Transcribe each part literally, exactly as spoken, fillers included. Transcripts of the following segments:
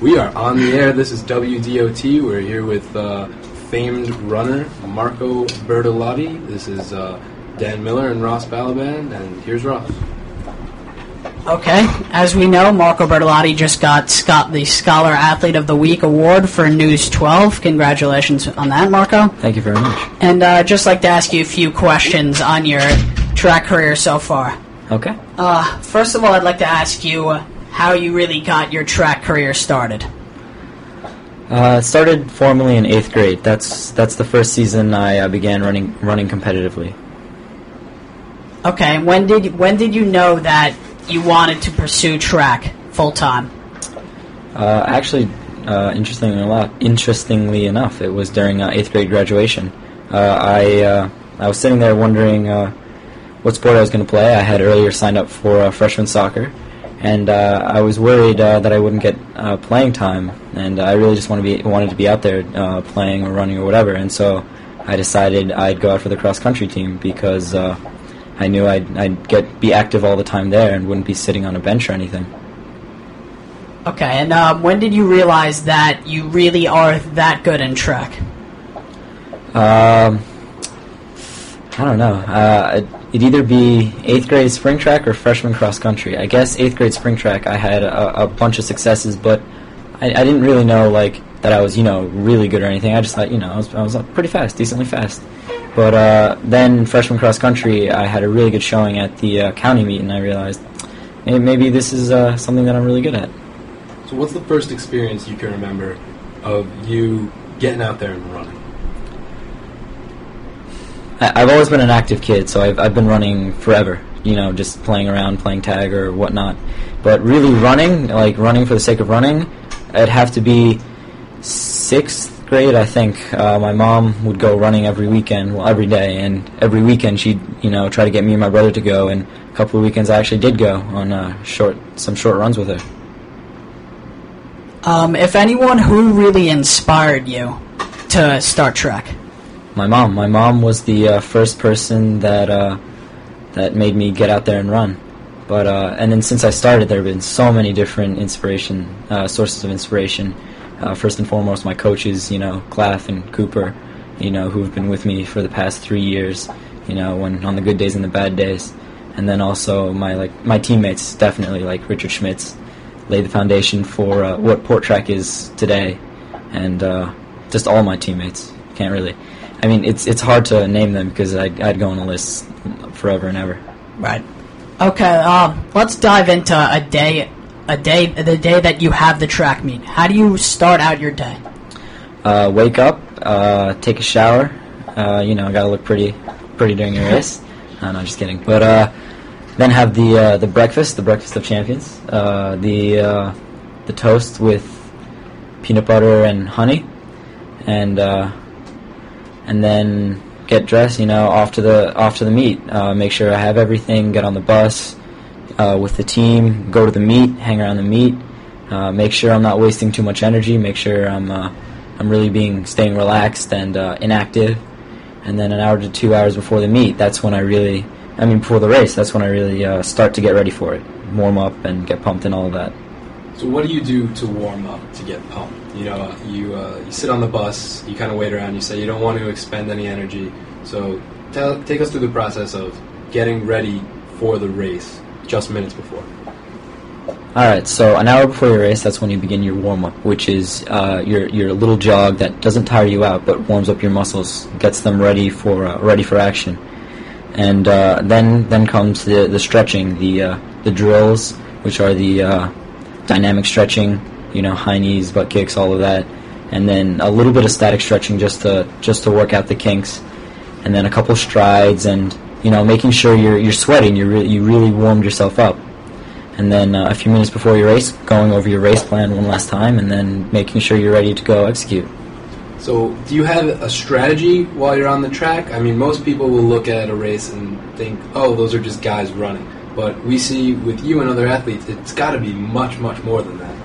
We are on the air. This is W D O T. We're here with uh, famed runner Marco Bertolotti. This is uh, Dan Miller and Ross Balaban, and here's Ross. Okay, as we know, Marco Bertolotti just got Scott the Scholar Athlete of the Week award for News twelve. Congratulations on that, Marco. Thank you very much. And uh, I'd just like to ask you a few questions on your track career so far. Okay. Uh, first of all, I'd like to ask you uh, how you really got your track career started. Uh, it started formally in eighth grade. That's that's the first season I uh, began running running competitively. Okay, when did when did you know that you wanted to pursue track full time? Uh, actually, uh, interestingly enough, interestingly enough, it was during uh, eighth grade graduation. Uh, I uh, I was sitting there wondering uh, what sport I was going to play. I had earlier signed up for uh, freshman soccer, and uh, I was worried uh, that I wouldn't get uh, playing time, and I really just wanted to be wanted to be out there uh, playing or running or whatever. And so I decided I'd go out for the cross country team because Uh, I knew I'd, I'd get be active all the time there and wouldn't be sitting on a bench or anything. Okay, and uh, when did you realize that you really are that good in track? Um, I don't know. Uh, it'd either be eighth grade spring track or freshman cross country. I guess eighth grade spring track I had a, a bunch of successes, but I, I didn't really know like that I was you know really good or anything. I just thought you know I was I was pretty fast, decently fast. But uh, then freshman cross country, I had a really good showing at the uh, county meet, and I realized hey, maybe this is uh, something that I'm really good at. So what's the first experience you can remember of you getting out there and running? I, I've always been an active kid, so I've, I've been running forever, you know, just playing around, playing tag or whatnot. But really running, like running for the sake of running, it'd have to be sixth grade, I think. Uh, my mom would go running every weekend, well, every day, and every weekend she'd, you know, try to get me and my brother to go. And a couple of weekends I actually did go on uh, short, some short runs with her. Um, if anyone, who really inspired you to start track? My mom. My mom was the uh, first person that uh, that made me get out there and run. But uh, and then since I started, there have been so many different inspiration uh, sources of inspiration. Uh, first and foremost, my coaches, you know, Claff and Cooper, you know, who have been with me for the past three years, you know, when on the good days and the bad days. And then also my like my teammates, definitely, like Richard Schmitz, laid the foundation for uh, what Port Track is today. And uh, just all my teammates. Can't really. I mean, it's it's hard to name them because I'd, I'd go on a list forever and ever. Right. Okay, um, let's dive into a day A day, the day that you have the track meet. How do you start out your day? Uh, wake up, uh, take a shower. Uh, you know, I gotta look pretty, pretty during your race. No, no, just kidding. But uh, then have the uh, the breakfast, the breakfast of champions. Uh, the uh, the toast with peanut butter and honey, and uh, and then get dressed. You know, off to the off to the meet. Uh, make sure I have everything. Get on the bus. Uh, with the team, go to the meet, hang around the meet, uh, make sure I'm not wasting too much energy, make sure I'm uh, I'm really being staying relaxed and uh, inactive, and then an hour to two hours before the meet, that's when I really, I mean before the race, that's when I really uh, start to get ready for it, warm up and get pumped and all of that. So what do you do to warm up, to get pumped? You know, you uh, you sit on the bus, you kind of wait around, you say you don't want to expend any energy, so tell, take us through the process of getting ready for the race. Just minutes before. Alright, so an hour before your race, that's when you begin your warm-up, which is uh, your your little jog that doesn't tire you out, but warms up your muscles, gets them ready for uh, ready for action. And uh, then then comes the the stretching, the uh, the drills, which are the uh, dynamic stretching, you know, high knees, butt kicks, all of that, and then a little bit of static stretching just to just to work out the kinks, and then a couple strides and you know, making sure you're you're sweating, you really you really warmed yourself up, and then uh, a few minutes before your race, going over your race plan one last time, and then making sure you're ready to go execute. So, do you have a strategy while you're on the track? I mean, most people will look at a race and think, "Oh, those are just guys running." But we see with you and other athletes, it's got to be much, much more than that.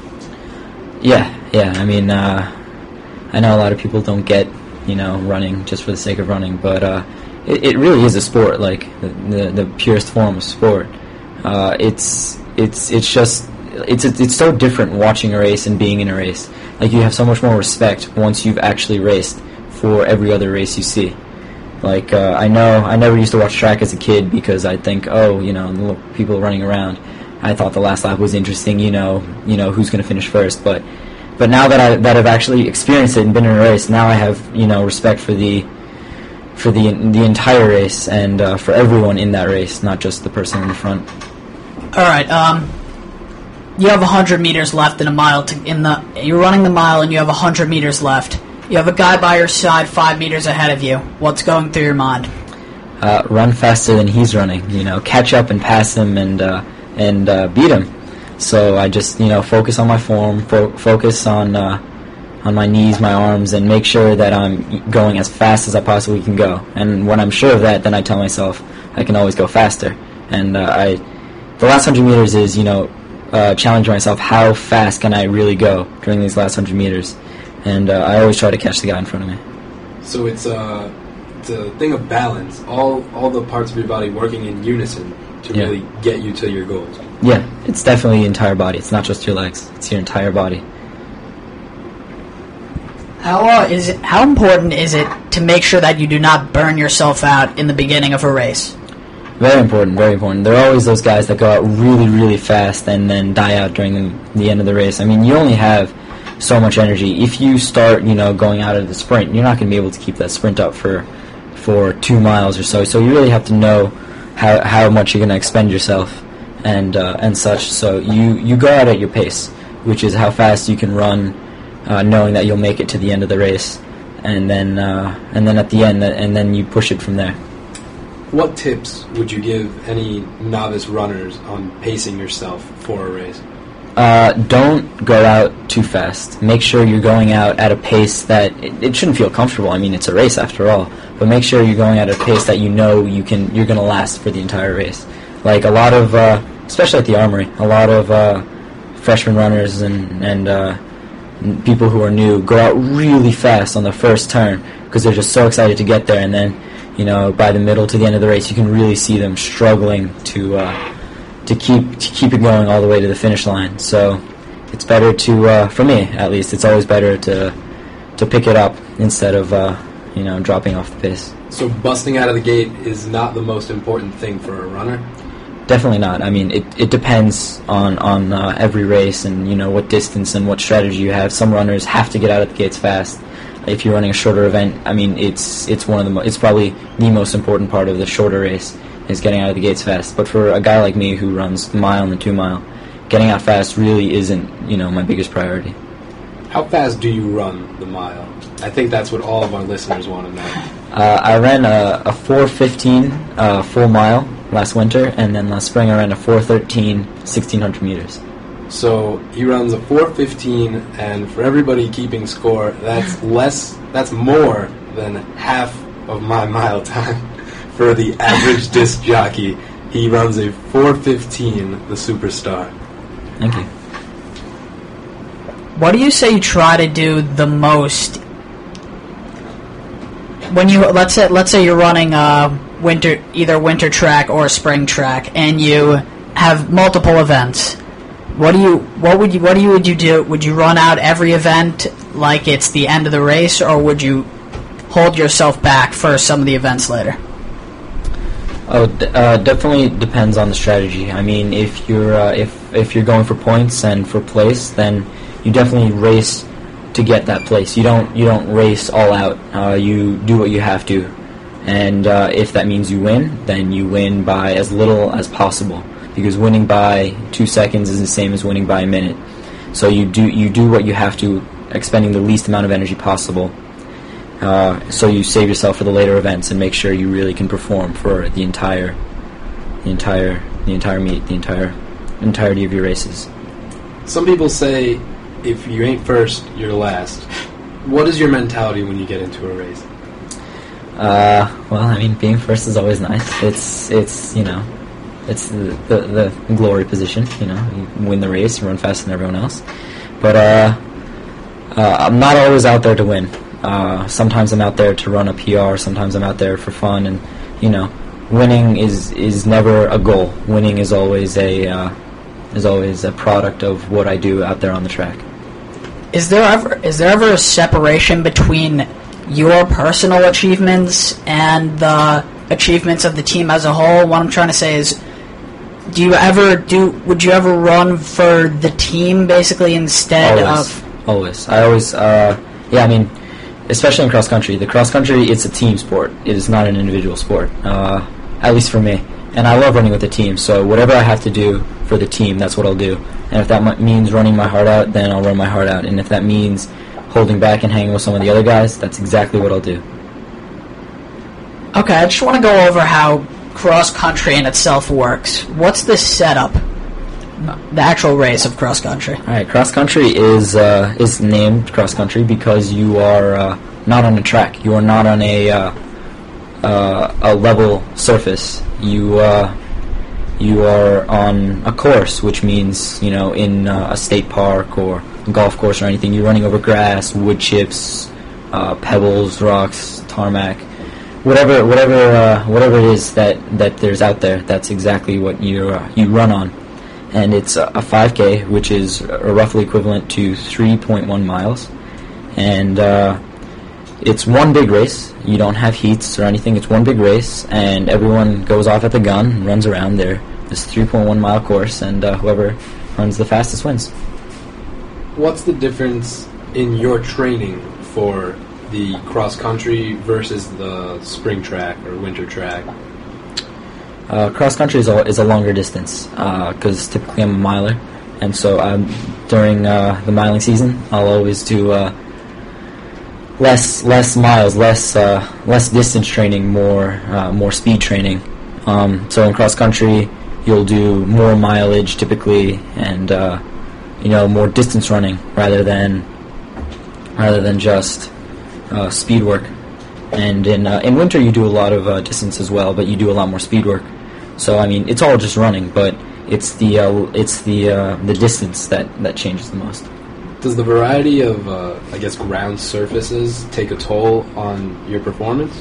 Yeah, yeah. I mean, uh, I know a lot of people don't get you know running just for the sake of running, but. Uh, It, it really is a sport, like the, the, the purest form of sport. Uh, it's it's it's just it's it's so different watching a race and being in a race. Like, you have so much more respect once you've actually raced for every other race you see. Like, uh, I know I never used to watch track as a kid because I'd think, oh, you know, little people running around. I thought the last lap was interesting, you know, you know who's going to finish first. But but now that I that I've actually experienced it and been in a race, now I have, you know, respect for the for the the entire race and uh, for everyone in that race, not just the person in the front. All right. Um, you have one hundred meters left in a mile. To, in the you're running the mile and you have one hundred meters left. You have a guy by your side five meters ahead of you. What's going through your mind? Uh, run faster than he's running. You know, catch up and pass him and uh, and uh, beat him. So I just, you know, focus on my form, fo- focus on uh, on my knees, my arms, and make sure that I'm going as fast as I possibly can go. And when I'm sure of that, then I tell myself I can always go faster. And uh, I, the last hundred meters is, you know, uh, challenging myself. How fast can I really go during these last hundred meters? And uh, I always try to catch the guy in front of me. So it's a, it's a thing of balance. All all the parts of your body working in unison to Yeah. really get you to your goals. Yeah, it's definitely the entire body. It's not just your legs. It's your entire body. How uh, is it, how important is it to make sure that you do not burn yourself out in the beginning of a race? Very important, very important. There are always those guys that go out really, really fast and then die out during the, the end of the race. I mean, you only have so much energy. If you start, you know, going out of the sprint, you're not going to be able to keep that sprint up for for two miles or so. So you really have to know how how much you're going to expend yourself and uh, and such. So you, you go out at your pace, which is how fast you can run, uh, knowing that you'll make it to the end of the race, and then uh, and then at the end, and then you push it from there. What tips would you give any novice runners on pacing yourself for a race? Uh, don't go out too fast. Make sure you're going out at a pace that it, it shouldn't feel comfortable. I mean, it's a race after all. But make sure you're going at a pace that you know you can you're going to last for the entire race. Like a lot of, uh, especially at the Armory, a lot of uh, freshman runners and and uh, people who are new go out really fast on the first turn because they're just so excited to get there, and then, you know, by the middle to the end of the race, you can really see them struggling to uh, to keep to keep it going all the way to the finish line. So it's better to, uh, for me at least, it's always better to to pick it up instead of uh, you know dropping off the pace. So busting out of the gate is not the most important thing for a runner? Definitely not. I mean, it, it depends on on uh, every race and, you know, what distance and what strategy you have. Some runners have to get out of the gates fast. If you're running a shorter event, I mean, it's it's one of the mo- it's probably the most important part of the shorter race is getting out of the gates fast. But for a guy like me who runs the mile and the two mile, getting out fast really isn't, you know, my biggest priority. How fast do you run the mile? I think that's what all of our listeners want to know. Uh, I ran a, a four fifteen uh, full mile last winter, and then last spring I ran a four thirteen sixteen hundred meters. So he runs a four fifteen, and for everybody keeping score, that's less, that's more than half of my mile time. For the average disc jockey, he runs a four fifteen, the superstar. Thank you. What do you say you try to do the most when you let's say let's say you're running a winter either winter track or a spring track, and you have multiple events? What do you what would you what do you would you do? Would you run out every event like it's the end of the race, or would you hold yourself back for some of the events later? Oh, d- uh, definitely depends on the strategy. I mean, if you're uh, if if you're going for points and for place, then you definitely race to get that place. You don't you don't race all out. Uh, you do what you have to, and uh, if that means you win, then you win by as little as possible. Because winning by two seconds is the same as winning by a minute. So you do you do what you have to, expending the least amount of energy possible. Uh, so you save yourself for the later events and make sure you really can perform for the entire, the entire, the entire meet, the entire entirety of your races. Some people say, if you ain't first, you're last. What is your mentality when you get into a race? Uh, well, I mean, being first is always nice. It's it's you know, it's the the, the glory position. You know, you win the race, you run faster than everyone else. But uh, uh, I'm not always out there to win. Uh, sometimes I'm out there to run a P R. Sometimes I'm out there for fun, and you know, winning is is never a goal. Winning is always a uh, is always a product of what I do out there on the track. Is there ever is there ever a separation between your personal achievements and the achievements of the team as a whole? What I'm trying to say is, do you ever do? Would you ever run for the team basically instead always, of? Always. I always. Uh, yeah, I mean, especially in cross country. The cross country, it's a team sport. It is not an individual sport. Uh, at least for me. And I love running with the team. So whatever I have to do for the team, that's what I'll do. And if that m- means running my heart out, then I'll run my heart out. And if that means holding back and hanging with some of the other guys, that's exactly what I'll do. Okay, I just want to go over how cross country in itself works. What's the setup? The actual race of cross country. All right, cross country is uh, is named cross country because you are uh, not on a track. You are not on a uh, uh, a level surface. You uh, you are on a course, which means, you know, in uh, a state park or a golf course or anything, you're running over grass, wood chips, uh, pebbles, rocks, tarmac, whatever whatever uh, whatever it is that, that there's out there. That's exactly what you uh, you run on, and it's a five K, which is roughly equivalent to three point one miles, and uh, it's one big race. You don't have heats or anything. It's one big race, and everyone goes off at the gun and runs around there. This three point one mile course, and uh, whoever runs the fastest wins. What's the difference in your training for the cross country versus the spring track or winter track? Uh, cross country is a, is a longer distance because uh, typically I'm a miler, and so um, during uh, the miling season, I'll always do uh, less less miles, less uh, less distance training, more uh, more speed training. Um, so in cross country, you'll do more mileage typically, and uh, you know, more distance running rather than rather than just uh, speed work. And in uh, in winter, you do a lot of uh, distance as well, but you do a lot more speed work. So I mean, it's all just running, but it's the uh, it's the uh, the distance that, that changes the most. Does the variety of uh, I guess ground surfaces take a toll on your performance?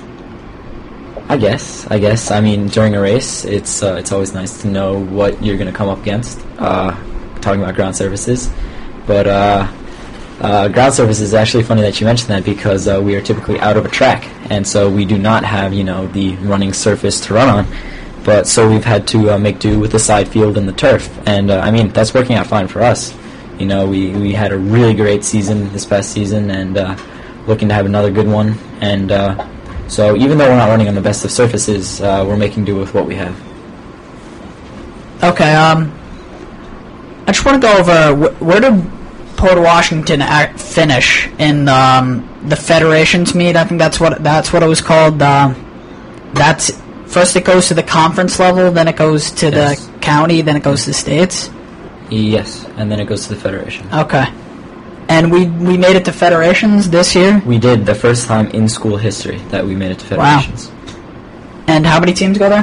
I guess. I guess. I mean, during a race, it's uh, it's always nice to know what you're going to come up against. Uh, talking about ground surfaces, but uh, uh, ground surfaces is actually funny that you mentioned that because uh, we are typically out of a track, and so we do not have, you know, the running surface to run on. But so we've had to uh, make do with the side field and the turf, and uh, I mean, that's working out fine for us. You know, we, we had a really great season this past season, and uh, looking to have another good one. And uh, so even though we're not running on the best of surfaces, uh, we're making do with what we have. Okay, um, I just want to go over, wh- where did Port Washington act finish in um, the Federations meet? I think that's what that's what it was called. Uh, that's first it goes to the conference level, then it goes to Yes. the county, then it goes to the states. Yes, and then it goes to the Federation. Okay, and we we made it to Federations this year. We did, the first time in school history that we made it to Federations. Wow. And how many teams go there?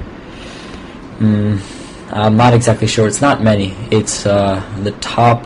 Mm, I'm not exactly sure. It's not many. It's uh, the top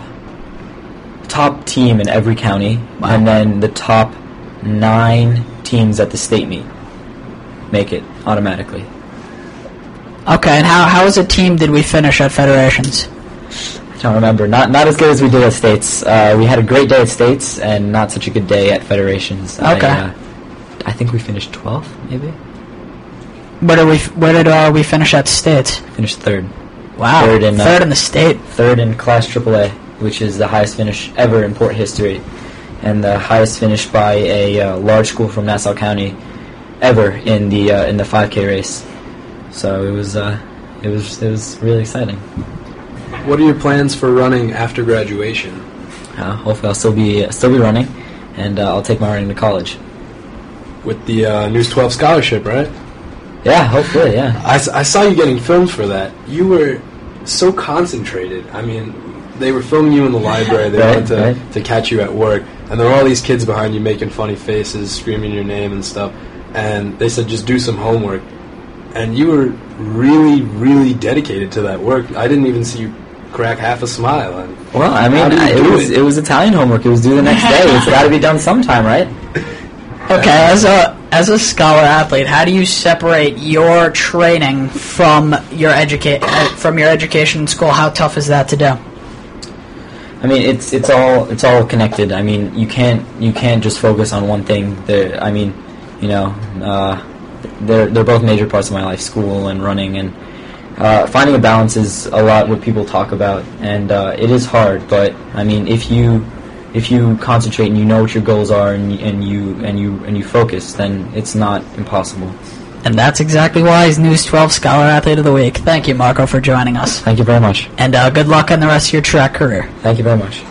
top team in every county, Wow. and then the top nine teams at the state meet make it automatically. Okay, and how how as a team did we finish at Federations? I don't remember. Not not as good as we did at states. Uh, we had a great day at states, and not such a good day at Federations. Okay. I, uh, I think we finished twelfth, maybe. Where did we where did uh, we finish at states? Finished third. Wow, Third in, uh, third in the state. Third in Class triple A, which is the highest finish ever in Port history, and the highest finish by a uh, large school from Nassau County ever in the uh, in the five K race. So it was uh, it was it was really exciting. What are your plans for running after graduation? Uh, hopefully, I'll still be still be running, and uh, I'll take my running to college. With the uh, News twelve scholarship, right? Yeah, hopefully, yeah. I, s- I saw you getting filmed for that. You were so concentrated. I mean, they were filming you in the library. They Right, wanted to, right. to catch you at work. And there were all these kids behind you making funny faces, screaming your name and stuff. And they said, just do some homework. And you were really, really dedicated to that work. I didn't even see you crack half a smile. And Well, I how mean, did you I, it do was it was Italian homework. It was due the next day. It's got to be done sometime, right? Okay, as a as a scholar athlete, how do you separate your training from your educa- uh, from your education in school? How tough is that to do? I mean, it's it's all it's all connected. I mean, you can't you can't just focus on one thing. There, I mean, you know, uh, they're they're both major parts of my life: school and running. And uh, finding a balance is a lot what people talk about, and uh, it is hard. But I mean, if you if you concentrate and you know what your goals are, and, and you and you and you focus, then it's not impossible. And that's exactly why he's News twelve Scholar Athlete of the Week. Thank you, Marco, for joining us. Thank you very much. And uh, good luck on the rest of your track career. Thank you very much.